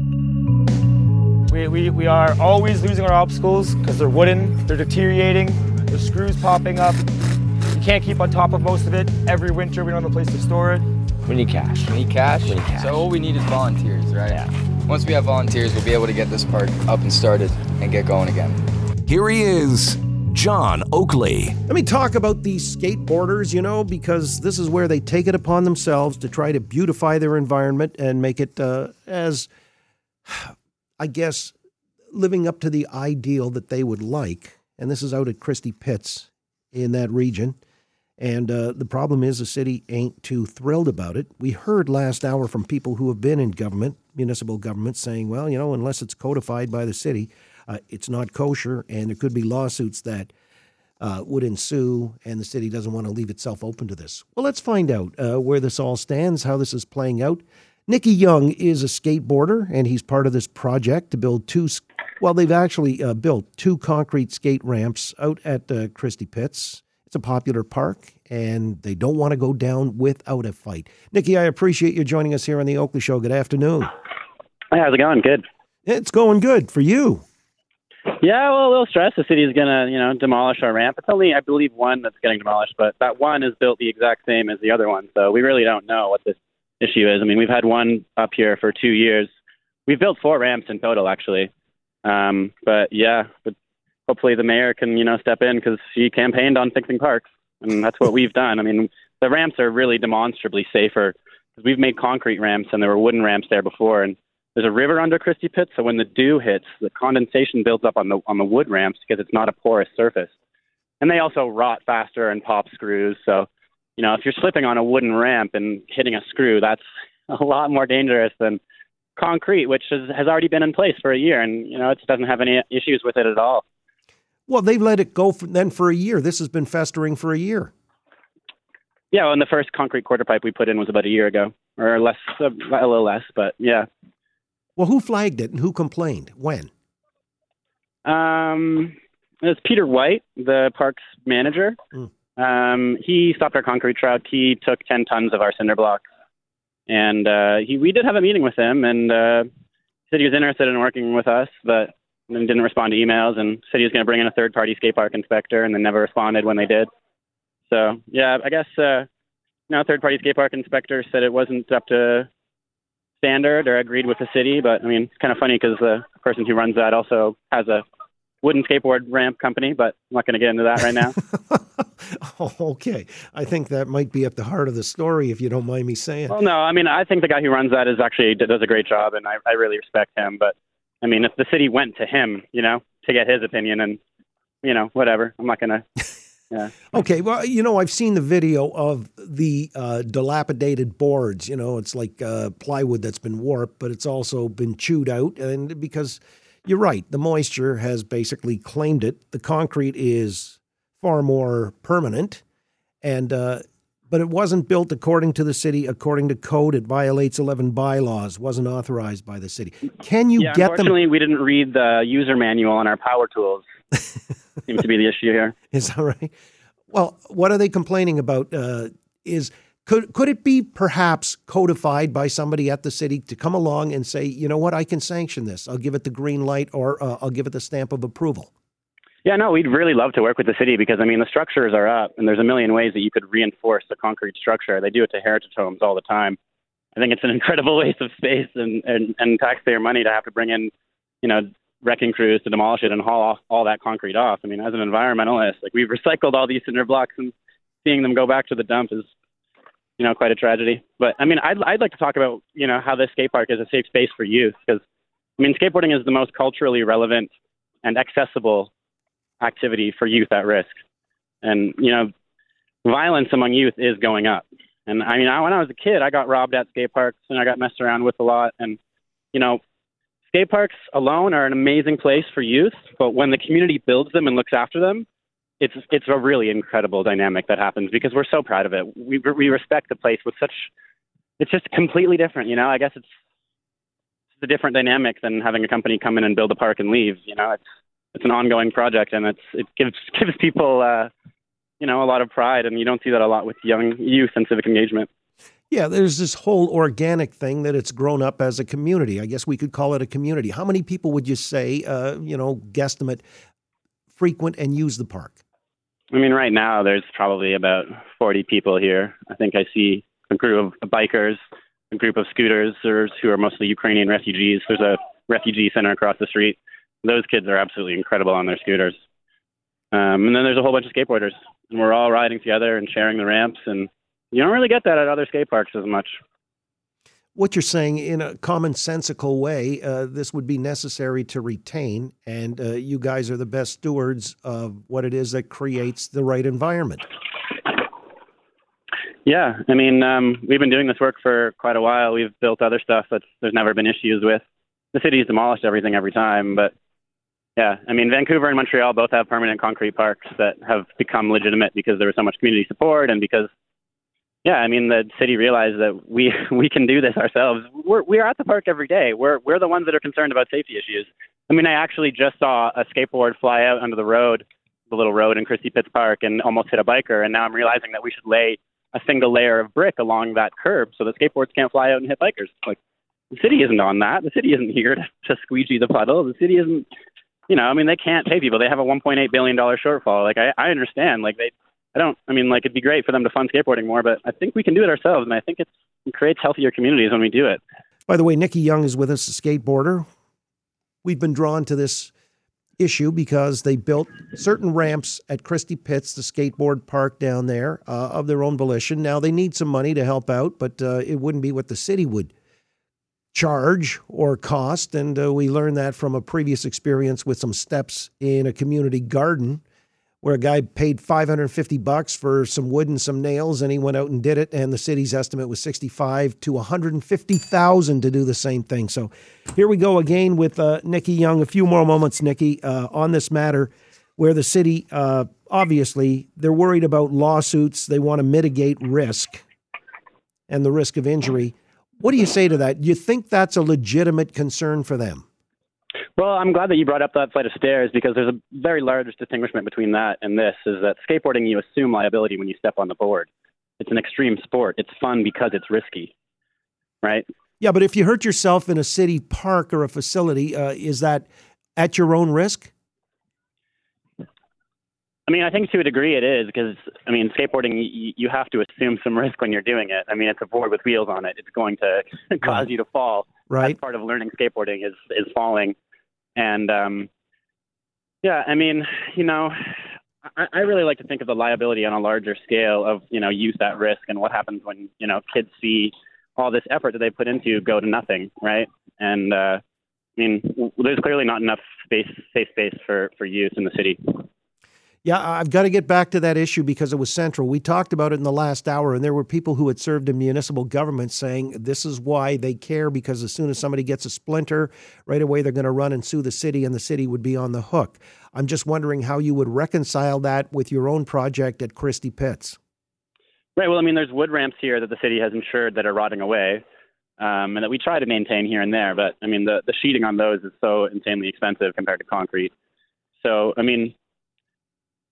We are always losing our obstacles because they're wooden, they're deteriorating, there's screws popping up. You can't keep on top of most of it. Every winter we don't have a place to store it. We need cash. We need cash? We need cash. So all we need is volunteers, right? Yeah. Once we have volunteers, we'll be able to get this park up and started and get going again. Here he is, John Oakley. Let me talk about these skateboarders, because this is where they take it upon themselves to try to beautify their environment and make it as, I guess, living up to the ideal that they would like. And this is out at Christie Pitts in that region. And the problem is the city ain't too thrilled about it. We heard last hour from people who have been in government, municipal government, saying, well, unless it's codified by the city, it's not kosher, and there could be lawsuits that would ensue, and the city doesn't want to leave itself open to this. Well, let's find out where this all stands, how this is playing out. Nicky Young is a skateboarder, and he's part of this project to build they've actually built 2 concrete skate ramps out at Christie Pitts. It's a popular park, and they don't want to go down without a fight. Nicky, I appreciate you joining us here on the Oakley Show. Good afternoon. Hey, how's it going? Good. It's going good for you. Yeah, well, a little stressed. The city is going to, demolish our ramp. It's only, I believe, one that's getting demolished, but that one is built the exact same as the other one. So we really don't know what this issue is. I mean, we've had one up here for 2 years. We've built 4 ramps in total, actually. But hopefully the mayor can, step in because she campaigned on fixing parks, and that's what we've done. I mean, the ramps are really demonstrably safer because we've made concrete ramps and there were wooden ramps there before, and there's a river under Christie Pitts, so when the dew hits, the condensation builds up on the wood ramps because it's not a porous surface. And they also rot faster and pop screws. So, if you're slipping on a wooden ramp and hitting a screw, that's a lot more dangerous than concrete, which has already been in place for a year, and, it doesn't have any issues with it at all. Well, they've let it go for a year. This has been festering for a year. Yeah, well, and the first concrete quarter pipe we put in was about a year ago, or less, a little less, but yeah. Well, who flagged it and who complained? When? It was Peter White, the parks manager. He stopped our concrete truck. He took 10 tons of our cinder blocks. And we did have a meeting with him, and said he was interested in working with us, but then didn't respond to emails, and said he was going to bring in a third-party skate park inspector, and then never responded when they did. So, yeah, I guess third-party skate park inspector said it wasn't up to standard or agreed with the city, but I mean, it's kind of funny because the person who runs that also has a wooden skateboard ramp company, but I'm not going to get into that right now. Okay. I think that might be at the heart of the story, if you don't mind me saying. Well, no, I mean, I think the guy who runs that does a great job, and I really respect him, but I mean, if the city went to him, to get his opinion and, whatever, I'm not going to. Yeah. Okay. Well, I've seen the video of the dilapidated boards. It's like plywood that's been warped, but it's also been chewed out. And because you're right, the moisture has basically claimed it. The concrete is far more permanent. And but it wasn't built according to the city, according to code. It violates 11 bylaws, wasn't authorized by the city. Can you get them? Unfortunately, we didn't read the user manual on our power tools. seems to be the issue here. Is that right? Well, what are they complaining about? Could it be perhaps codified by somebody at the city to come along and say, you know what, I can sanction this. I'll give it the green light, or I'll give it the stamp of approval. Yeah, no, we'd really love to work with the city because, I mean, the structures are up and there's a million ways that you could reinforce the concrete structure. They do it to heritage homes all the time. I think it's an incredible waste of space and taxpayer money to have to bring in, wrecking crews to demolish it and haul all that concrete off. I mean, as an environmentalist, we've recycled all these cinder blocks, and seeing them go back to the dump is, quite a tragedy. But, I mean, I'd like to talk about, how this skate park is a safe space for youth because, I mean, skateboarding is the most culturally relevant and accessible activity for youth at risk. And, violence among youth is going up. And I mean, when I was a kid, I got robbed at skate parks and I got messed around with a lot. And, skate parks alone are an amazing place for youth, but when the community builds them and looks after them, it's a really incredible dynamic that happens because we're so proud of it. We respect the place with it's just completely different. I guess it's a different dynamic than having a company come in and build a park and leave. It's an ongoing project, and it gives people, a lot of pride, and you don't see that a lot with young youth and civic engagement. Yeah, there's this whole organic thing that it's grown up as a community. I guess we could call it a community. How many people would you say, guesstimate, frequent and use the park? I mean, right now there's probably about 40 people here. I think I see a group of bikers, a group of scooters who are mostly Ukrainian refugees. There's a refugee center across the street. Those kids are absolutely incredible on their scooters. And then there's a whole bunch of skateboarders, and we're all riding together and sharing the ramps, and you don't really get that at other skate parks as much. What you're saying, in a commonsensical way, this would be necessary to retain, and you guys are the best stewards of what it is that creates the right environment. Yeah, I mean, we've been doing this work for quite a while. We've built other stuff that there's never been issues with. The city's demolished everything every time, but yeah, I mean, Vancouver and Montreal both have permanent concrete parks that have become legitimate because there was so much community support and because, yeah, I mean, the city realized that we can do this ourselves. We're at the park every day. We're the ones that are concerned about safety issues. I mean, I actually just saw a skateboard fly out onto the road, the little road in Christie Pitts Park, and almost hit a biker, and now I'm realizing that we should lay a single layer of brick along that curb so that skateboards can't fly out and hit bikers. The city isn't on that. The city isn't here to squeegee the puddle. The city isn't, they can't pay people. They have a $1.8 billion shortfall. I understand. It'd be great for them to fund skateboarding more, but I think we can do it ourselves, and I think it creates healthier communities when we do it. By the way, Nikki Young is with us, a skateboarder. We've been drawn to this issue because they built certain ramps at Christie Pitts, the skateboard park down there, of their own volition. Now, they need some money to help out, but it wouldn't be what the city would charge or cost, and we learned that from a previous experience with some steps in a community garden where a guy paid $550 for some wood and some nails, and he went out and did it, and the city's estimate was $65,000 to $150,000 to do the same thing. So here we go again with Nikki Young. A few more moments, Nikki, on this matter where the city, obviously, they're worried about lawsuits. They want to mitigate risk and the risk of injury. What do you say to that? Do you think that's a legitimate concern for them? Well, I'm glad that you brought up that flight of stairs because there's a very large distinguishment between that and this, is that skateboarding, you assume liability when you step on the board. It's an extreme sport. It's fun because it's risky, right? Yeah, but if you hurt yourself in a city park or a facility, is that at your own risk? I mean, I think to a degree it is because, skateboarding, you have to assume some risk when you're doing it. I mean, it's a board with wheels on it. It's going to cause you to fall. Right. That's part of learning skateboarding is falling. And, I really like to think of the liability on a larger scale of, youth at risk and what happens when, kids see all this effort that they put into go to nothing, right? And, there's clearly not enough safe space for youth in the city. Yeah, I've got to get back to that issue because it was central. We talked about it in the last hour, and there were people who had served in municipal government saying this is why they care, because as soon as somebody gets a splinter, right away they're going to run and sue the city, and the city would be on the hook. I'm just wondering how you would reconcile that with your own project at Christie Pitts. Right. Well, there's wood ramps here that the city has insured that are rotting away, and that we try to maintain here and there. But, the sheeting on those is so insanely expensive compared to concrete. So,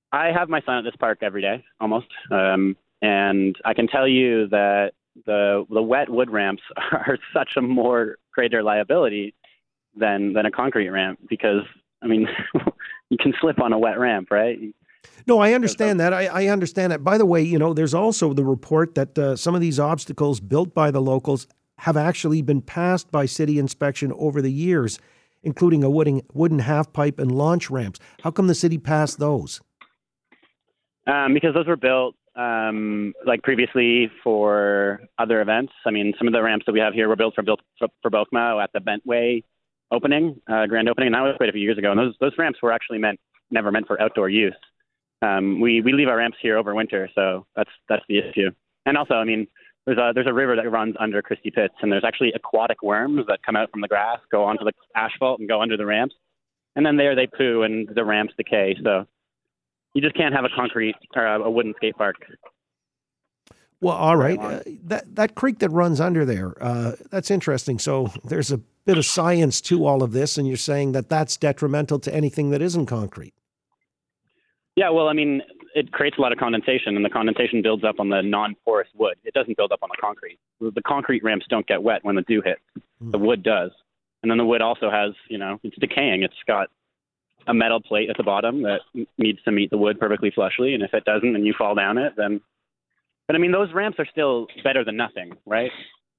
I have my son at this park every day, almost. And I can tell you that the wet wood ramps are such a more greater liability than a concrete ramp because, I mean, you can slip on a wet ramp, right? No, I understand that. I understand that. By the way, there's also the report that some of these obstacles built by the locals have actually been passed by city inspection over the years, including a wooden half pipe and launch ramps. How come the city passed those? Because those were built like previously for other events. I mean, some of the ramps that we have here were built for BOCMA at the Bentway opening, grand opening, and that was quite a few years ago. And those ramps were actually never meant for outdoor use. We leave our ramps here over winter, so that's the issue. And also, I mean, there's a river that runs under Christie Pits, and there's actually aquatic worms that come out from the grass, go onto the asphalt, and go under the ramps, and then there they poo, and the ramps decay. So you just can't have a concrete or a wooden skate park. Well, all right, that creek that runs under there, that's interesting. So there's a bit of science to all of this, and you're saying that that's detrimental to anything that isn't concrete. Yeah, well, I mean, it creates a lot of condensation, and the condensation builds up on the non-porous wood. It doesn't build up on the concrete. The concrete ramps don't get wet when the dew hits. The wood does. And then the wood also has, it's decaying. It's got a metal plate at the bottom that needs to meet the wood perfectly flushly, and if it doesn't and you fall down it, then... But, I mean, those ramps are still better than nothing, right?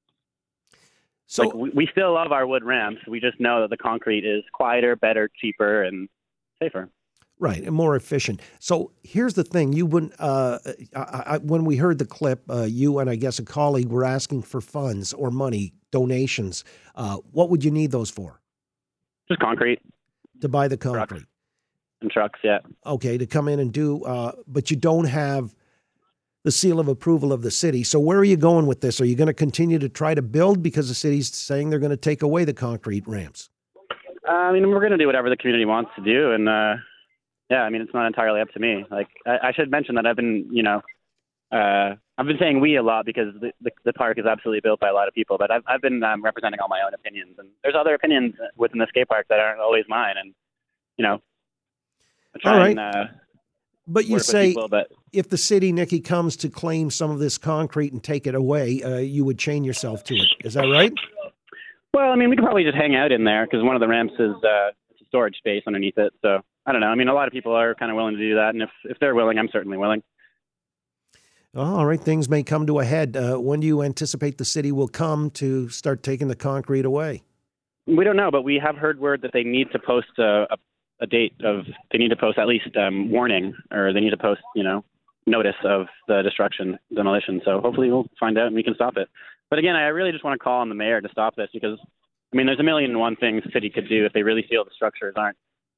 So we still love our wood ramps. We just know that the concrete is quieter, better, cheaper, and safer. Right, and more efficient. So here's the thing. You wouldn't, when we heard the clip, you and I guess a colleague were asking for funds or money, donations. What would you need those for? Just concrete. To buy the concrete? Trucks. And trucks, yeah. Okay, to come in and do, but you don't have the seal of approval of the city. So where are you going with this? Are you going to continue to try to build because the city's saying they're going to take away the concrete ramps? I mean, we're going to do whatever the community wants to do, and yeah, I mean, it's not entirely up to me. Like, I should mention that I've been saying we a lot because the park is absolutely built by a lot of people, but I've been representing all my own opinions, and there's other opinions within the skate park that aren't always mine, and I try all right. and but you say people, but if the city, Nikki, comes to claim some of this concrete and take it away, you would chain yourself to it. Is that right? Well, I mean, we could probably just hang out in there because one of the ramps is it's a storage space underneath it, so. I don't know. I mean, a lot of people are kind of willing to do that, and if they're willing, I'm certainly willing. All right, things may come to a head. When do you anticipate the city will come to start taking the concrete away? We don't know, but we have heard word that they need to post a date of. They need to post at least warning, or they need to post, notice of the demolition. So hopefully we'll find out and we can stop it. But again, I really just want to call on the mayor to stop this because, I mean, there's a million and one things the city could do if they really feel the structures aren't,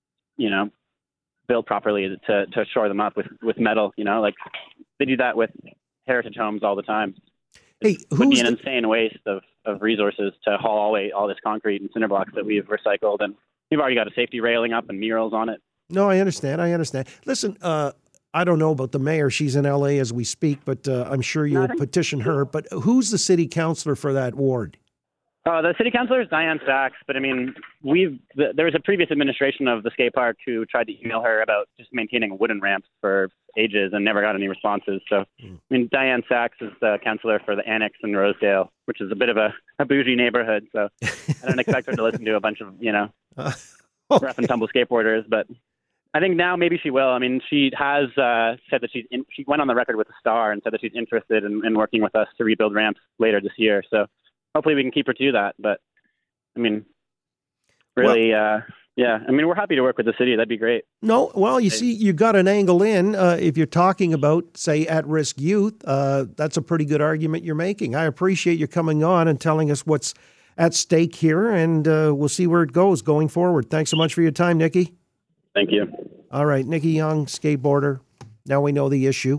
built properly to shore them up with metal, like they do that with heritage homes all the time. Hey, it would be an insane waste of resources to haul away all this concrete and cinder blocks that we've recycled. And we've already got a safety railing up and murals on it. No, I understand. Listen, I don't know about the mayor. She's in LA as we speak, but I'm sure you'll petition her. But who's the city councilor for that ward? The city councilor is Diane Sachs, but I mean, there was a previous administration of the skate park who tried to email her about just maintaining wooden ramps for ages and never got any responses. So, I mean, Diane Sachs is the councilor for the Annex in Rosedale, which is a bit of a bougie neighborhood. So I don't expect her to listen to a bunch of, rough and tumble skateboarders, but I think now maybe she will. I mean, she has said that she went on the record with the Star and said that she's interested in working with us to rebuild ramps later this year. So hopefully we can keep her to that. But, I mean, really, yeah. I mean, we're happy to work with the city. That'd be great. No, well, you see, you got an angle in. If you're talking about, say, at-risk youth, that's a pretty good argument you're making. I appreciate you coming on and telling us what's at stake here, and we'll see where it goes going forward. Thanks so much for your time, Nikki. Thank you. All right, Nikki Young, skateboarder. Now we know the issue.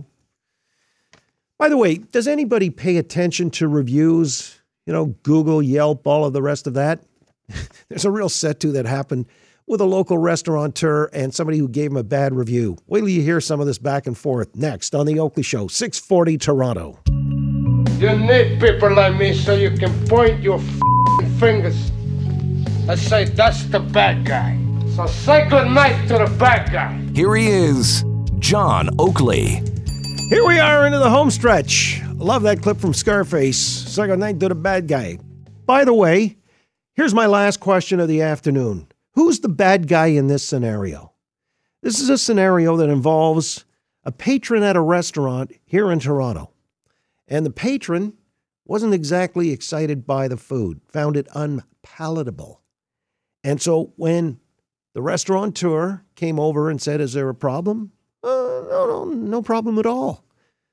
By the way, does anybody pay attention to reviews? Google, Yelp, all of the rest of that? There's a real set-to that happened with a local restaurateur and somebody who gave him a bad review. Wait till you hear some of this back and forth next on The Oakley Show, 640 Toronto. You need people like me so you can point your fingers and say, that's the bad guy. So say good night to the bad guy. Here he is, John Oakley. Here we are into the home stretch. Love that clip from Scarface. Second night to the bad guy. By the way, here's my last question of the afternoon. Who's the bad guy in this scenario? This is a scenario that involves a patron at a restaurant here in Toronto. And the patron wasn't exactly excited by the food, found it unpalatable. And so when the restaurateur came over and said, "Is there a problem?" No problem at all.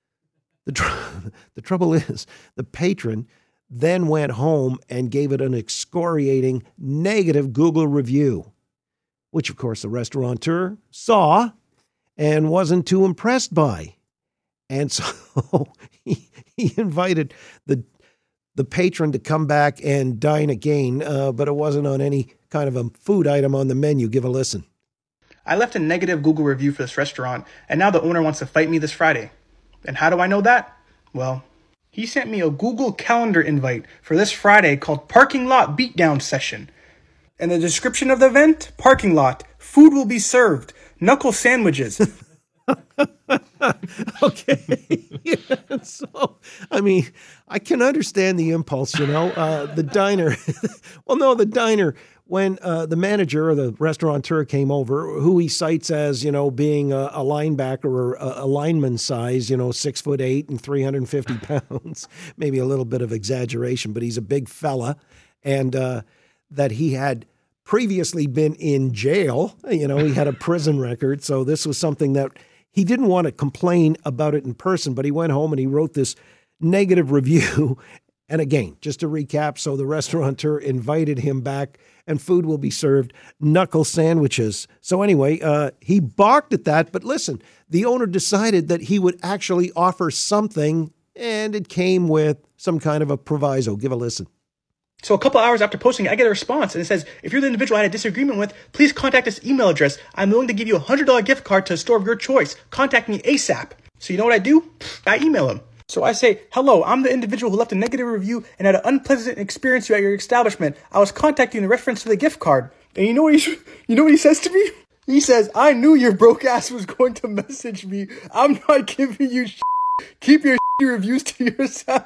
The trouble is, the patron then went home and gave it an excoriating negative Google review, which, of course, the restaurateur saw and wasn't too impressed by. And so he invited the patron to come back and dine again, but it wasn't on any kind of a food item on the menu. Give a listen. I left a negative Google review for this restaurant, and now the owner wants to fight me this Friday. And how do I know that? Well, he sent me a Google Calendar invite for this Friday called Parking Lot Beatdown Session. And the description of the event, parking lot, food will be served, knuckle sandwiches. Okay. Yeah, so, I mean, I can understand the impulse, the diner. The diner, when the manager or the restaurateur came over, who he cites as, being a linebacker or a lineman size, 6'8" and 350 pounds, maybe a little bit of exaggeration, but he's a big fella, and that he had previously been in jail. He had a prison record. So this was something that he didn't want to complain about it in person, but he went home and he wrote this negative review. And again, just to recap, so the restaurateur invited him back and food will be served, knuckle sandwiches. So anyway, he balked at that. But listen, the owner decided that he would actually offer something, and it came with some kind of a proviso. Give a listen. So a couple hours after posting it, I get a response, and it says, "If you're the individual I had a disagreement with, please contact this email address. I'm willing to give you a $100 gift card to a store of your choice. Contact me ASAP." So you know what I do? I email him. So I say, "Hello, I'm the individual who left a negative review and had an unpleasant experience at your establishment. I was contacting you in reference to the gift card." And you know what he says to me? He says, "I knew your broke ass was going to message me. I'm not giving you shit. Keep your reviews to yourself."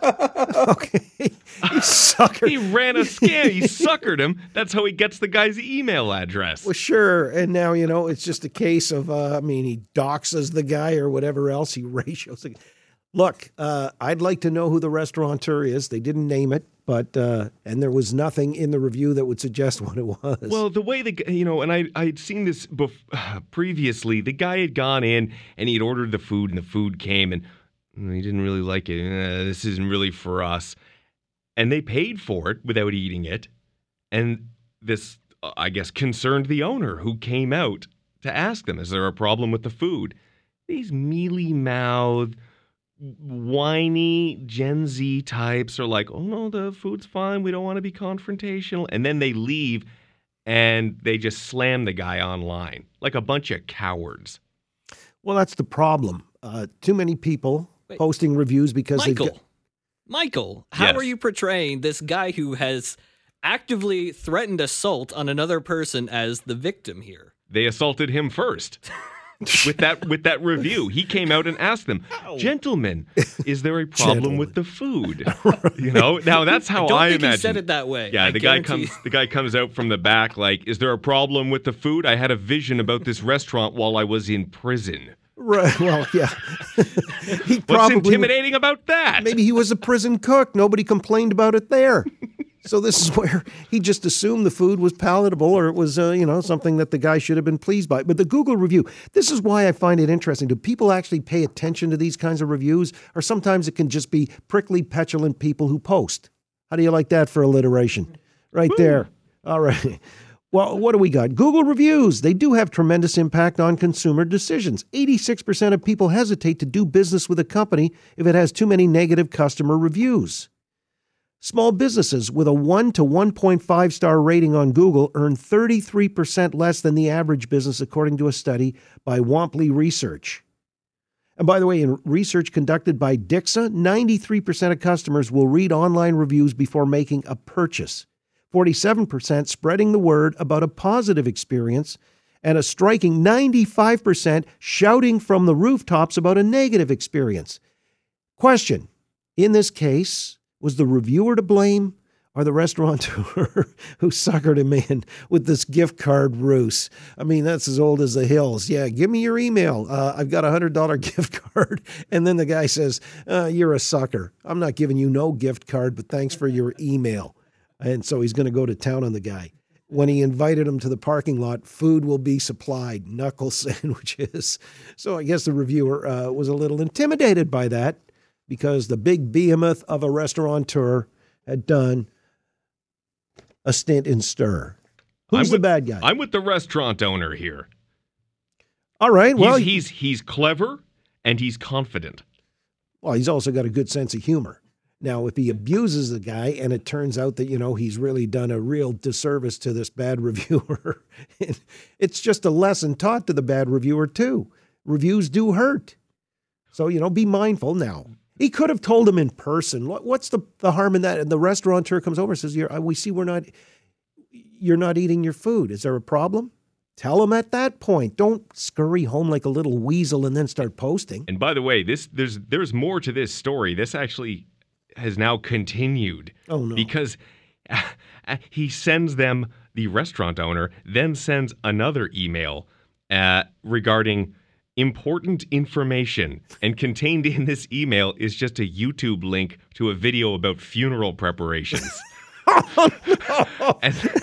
Okay. You sucker. He ran a scam. He suckered him. That's how he gets the guy's email address. Well, sure. And now, it's just a case of, he doxes the guy or whatever else. He ratios. Look, I'd like to know who the restaurateur is. They didn't name it, but and there was nothing in the review that would suggest what it was. Well, the way and I'd seen this previously. The guy had gone in and he'd ordered the food, and the food came, and he didn't really like it. This isn't really for us. And they paid for it without eating it. And this, I guess, concerned the owner, who came out to ask them, "Is there a problem with the food?" These mealy-mouthed, whiny Gen Z types are like, "Oh, no, the food's fine. We don't want to be confrontational." And then they leave and they just slam the guy online like a bunch of cowards. Well, that's the problem. Too many people posting reviews because Michael, how are you portraying this guy who has actively threatened assault on another person as the victim here? They assaulted him first. With that review, he came out and asked them, "Gentlemen, is there a problem with the food?" Now that's how I imagine. He said it that way. Yeah, the guy comes out from the back like, "Is there a problem with the food? I had a vision about this restaurant while I was in prison." Right. Well, yeah. What's intimidating about that? Maybe he was a prison cook. Nobody complained about it there. So this is where he just assumed the food was palatable, or it was, something that the guy should have been pleased by. But the Google review, this is why I find it interesting. Do people actually pay attention to these kinds of reviews? Or sometimes it can just be prickly, petulant people who post. How do you like that for alliteration? Right there. All right. Well, what do we got? Google reviews. They do have tremendous impact on consumer decisions. 86% of people hesitate to do business with a company if it has too many negative customer reviews. Small businesses with a 1 to 1.5 star rating on Google earn 33% less than the average business, according to a study by Wampley Research. And by the way, in research conducted by Dixa, 93% of customers will read online reviews before making a purchase. 47% spreading the word about a positive experience, and a striking 95% shouting from the rooftops about a negative experience. Question, in this case, was the reviewer to blame or the restaurateur who suckered him in with this gift card ruse? I mean, that's as old as the hills. Yeah, give me your email. I've got a $100 gift card. And then the guy says, you're a sucker. I'm not giving you no gift card, but thanks for your email. And so he's going to go to town on the guy. When he invited him to the parking lot, food will be supplied, knuckle sandwiches. So I guess the reviewer was a little intimidated by that because the big behemoth of a restaurateur had done a stint in stir. Who's the bad guy? I'm with the restaurant owner here. All right. Well, he's clever and he's confident. Well, he's also got a good sense of humor. Now, if he abuses the guy and it turns out that, he's really done a real disservice to this bad reviewer, it's just a lesson taught to the bad reviewer too. Reviews do hurt. So, be mindful now. He could have told him in person. What's the harm in that? And the restaurateur comes over and says, we see you're not eating your food. Is there a problem? Tell him at that point. Don't scurry home like a little weasel and then start posting. And by the way, there's more to this story. This actually has now continued. Oh, no. Because he sends them, the restaurant owner, then sends another email regarding important information, and contained in this email is just a YouTube link to a video about funeral preparations. Oh, no.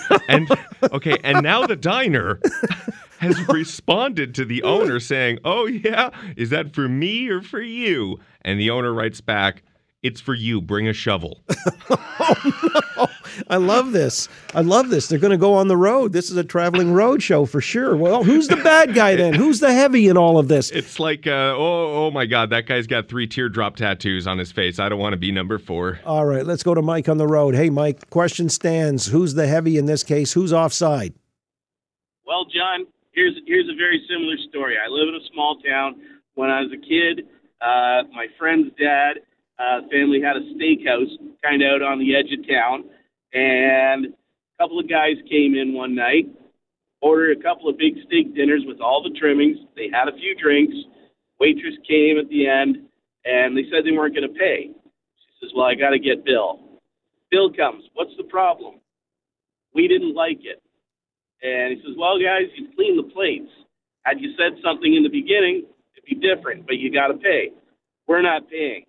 and now the diner has responded to the owner saying, "Oh yeah, is that for me or for you?" And the owner writes back, "It's for you. Bring a shovel." Oh, no. I love this. They're going to go on the road. This is a traveling road show for sure. Well, who's the bad guy then? Who's the heavy in all of this? It's like, oh my God, that guy's got 3 teardrop tattoos on his face. I don't want to be number 4. All right, let's go to Mike on the road. Hey, Mike, question stands. Who's the heavy in this case? Who's offside? Well, John, here's a very similar story. I live in a small town. When I was a kid, my friend's dad, family had a steakhouse kind of out on the edge of town, and a couple of guys came in one night, ordered a couple of big steak dinners with all the trimmings. They had a few drinks. Waitress came at the end, and they said they weren't going to pay. She says, "Well, I got to get Bill." Bill comes. "What's the problem?" "We didn't like it." And he says, "Well, guys, you clean the plates. Had you said something in the beginning, it'd be different, but you got to pay. We're not paying."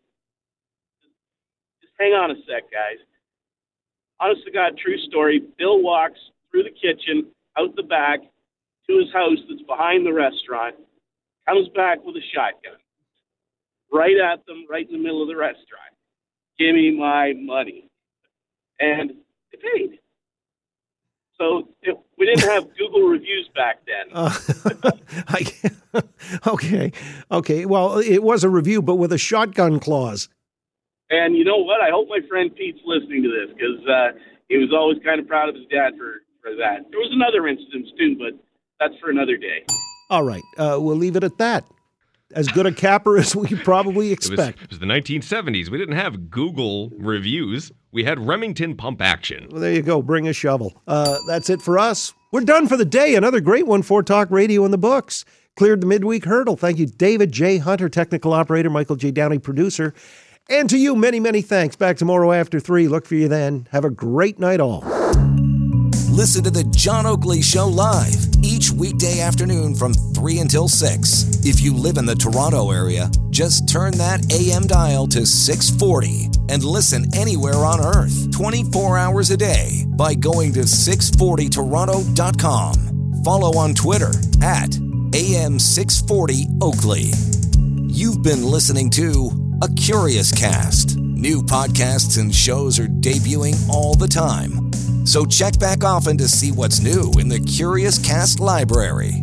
Hang on a sec, guys. Honest to God, true story. Bill walks through the kitchen, out the back, to his house that's behind the restaurant, comes back with a shotgun, right at them, right in the middle of the restaurant. "Give me my money." And they paid. So we didn't have Google reviews back then. Okay. Well, it was a review, but with a shotgun clause. And you know what? I hope my friend Pete's listening to this, because he was always kind of proud of his dad for that. There was another instance, too, but that's for another day. All right. We'll leave it at that. As good a capper as we probably expect. It was the 1970s. We didn't have Google reviews. We had Remington pump action. Well, there you go. Bring a shovel. That's it for us. We're done for the day. Another great one for Talk Radio in the books. Cleared the midweek hurdle. Thank you, David J. Hunter, technical operator, Michael J. Downey, producer. And to you, many, many thanks. Back tomorrow after 3. Look for you then. Have a great night all. Listen to the John Oakley Show live each weekday afternoon from 3 until 6. If you live in the Toronto area, just turn that AM dial to 640 and listen anywhere on Earth 24 hours a day by going to 640toronto.com. Follow on Twitter at AM640Oakley. You've been listening to A Curious Cast. New podcasts and shows are debuting all the time. So check back often to see what's new in the Curious Cast library.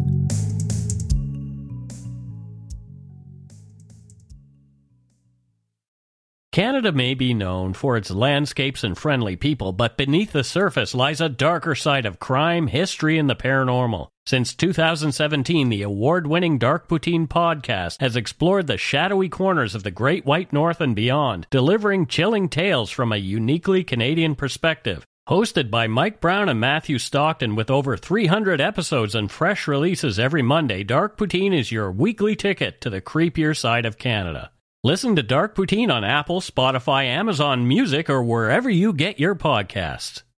Canada may be known for its landscapes and friendly people, but beneath the surface lies a darker side of crime, history, and the paranormal. Since 2017, the award-winning Dark Poutine podcast has explored the shadowy corners of the Great White North and beyond, delivering chilling tales from a uniquely Canadian perspective. Hosted by Mike Brown and Matthew Stockton with over 300 episodes and fresh releases every Monday, Dark Poutine is your weekly ticket to the creepier side of Canada. Listen to Dark Poutine on Apple, Spotify, Amazon Music, or wherever you get your podcasts.